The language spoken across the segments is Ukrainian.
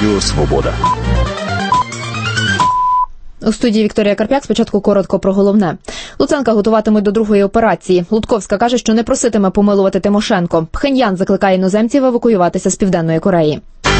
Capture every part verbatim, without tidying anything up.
Радіо Свобода. У студії Вікторія Карп'як. Спочатку коротко про головне. Луценка готуватимуть до другої операції. Лутковська каже, що не проситиме помилувати Тимошенко. Пхеньян закликає іноземців евакуюватися з Південної Кореї.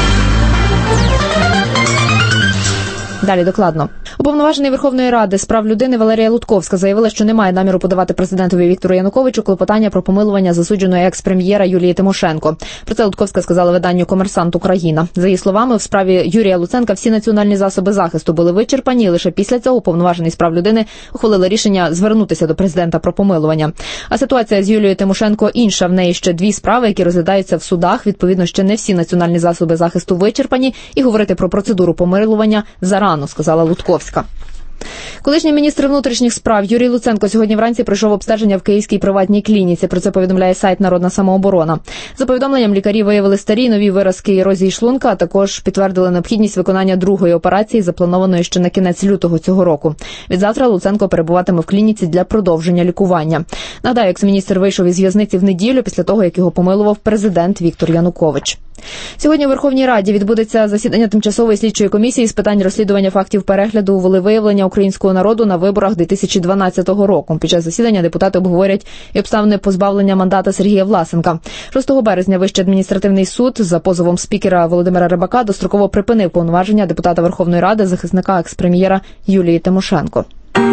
Далі докладно. Уповноважений Верховної Ради з прав людини Валерія Лутковська заявила, що не має наміру подавати президентові Віктору Януковичу клопотання про помилування засудженої екс-прем'єра Юлії Тимошенко. Про це Лутковська сказала виданню «Комерсант Україна». За її словами, в справі Юрія Луценка всі національні засоби захисту були вичерпані, і лише після цього уповноважений з прав людини ухвалила рішення звернутися до президента про помилування. А ситуація з Юлією Тимошенко інша. В неї ще дві справи, які розглядаються в судах. Відповідно, ще не всі національні засоби захисту вичерпані, і говорити про процедуру помилування зарано, сказала Лутковська. Колишній міністр внутрішніх справ Юрій Луценко сьогодні вранці пройшов обстеження в київській приватній клініці. Про це повідомляє сайт «Народна самооборона». За повідомленням, лікарі виявили старі нові виразки ерозії шлунка, а також підтвердили необхідність виконання другої операції, запланованої ще на кінець лютого цього року. Відзавтра Луценко перебуватиме в клініці для продовження лікування. Нагадаю, екс-міністр вийшов із в'язниці в неділю після того, як його помилував президент Віктор Янукович. Сьогодні у Верховній Раді відбудеться засідання Тимчасової слідчої комісії з питань розслідування фактів перегляду волевиявлення українського народу на виборах дві тисячі дванадцятого року. Під час засідання депутати обговорять і обставини позбавлення мандата Сергія Власенка. шостого березня Вищий адміністративний суд за позовом спікера Володимира Рибака достроково припинив повноваження депутата Верховної Ради, захисника екс-прем'єра Юлії Тимошенко.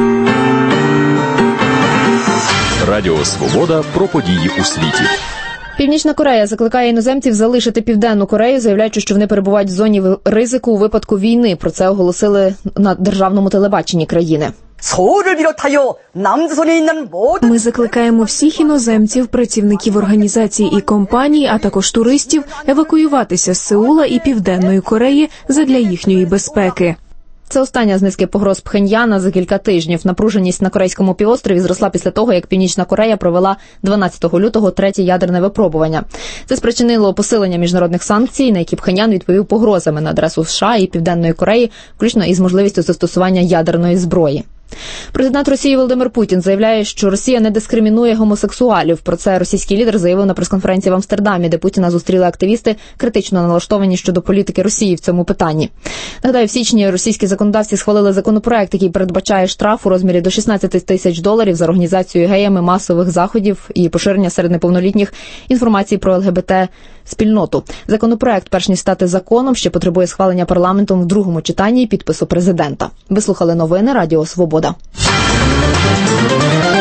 Радіо Свобода про події у світі. Північна Корея закликає іноземців залишити Південну Корею, заявляючи, що вони перебувають в зоні ризику у випадку війни. Про це оголосили на державному телебаченні країни. Ми закликаємо всіх іноземців, працівників організацій і компаній, а також туристів евакуюватися з Сеула і Південної Кореї задля їхньої безпеки. Це остання з низки погроз Пхеньяна за кілька тижнів. Напруженість на Корейському півострові зросла після того, як Північна Корея провела дванадцятого лютого третє ядерне випробування. Це спричинило посилення міжнародних санкцій, на які Пхеньян відповів погрозами на адресу США і Південної Кореї, включно із можливістю застосування ядерної зброї. Президент Росії Володимир Путін заявляє, що Росія не дискримінує гомосексуалів. Про це російський лідер заявив на прес-конференції в Амстердамі, де Путіна зустріли активісти, критично налаштовані щодо політики Росії в цьому питанні. Нагадаю, в січні російські законодавці схвалили законопроект, який передбачає штраф у розмірі до шістнадцять тисяч доларів за організацію геями масових заходів і поширення серед неповнолітніх інформації про ЛГБТ-спільноту. Законопроект, перш ніж стати законом, ще потребує схвалення парламентом в другому читанні і підпису президента. Ви слухали новини Радіо Свобода.